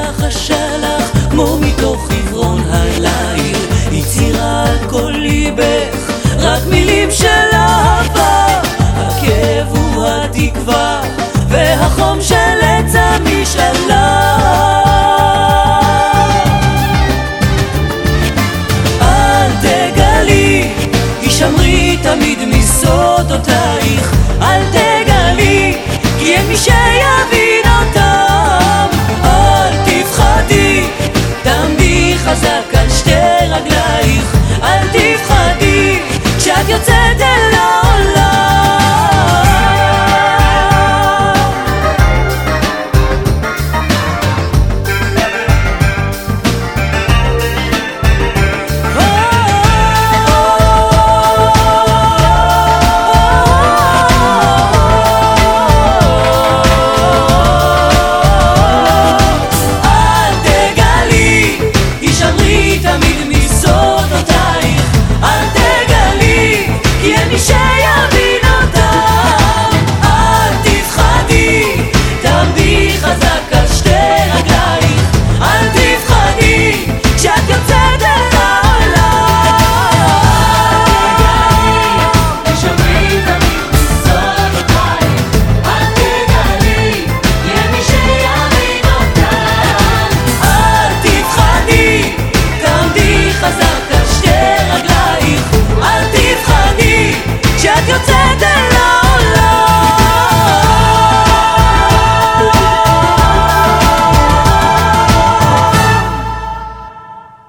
לך השלח כמו מתוך עברון הליל, יצירה על כל ליבך, רק מילים של אהבה. הכאב הוא התקווה והחום של עץ המשאלה. אל תגלי, הישמרי תמיד מסודותייך. אל תגלי, כי אין מי שיבין אותם. אל תפחדי, תעמדי חזק על שתי רגלייך. אל תפחדי, כשאת יוצאת אל העולם.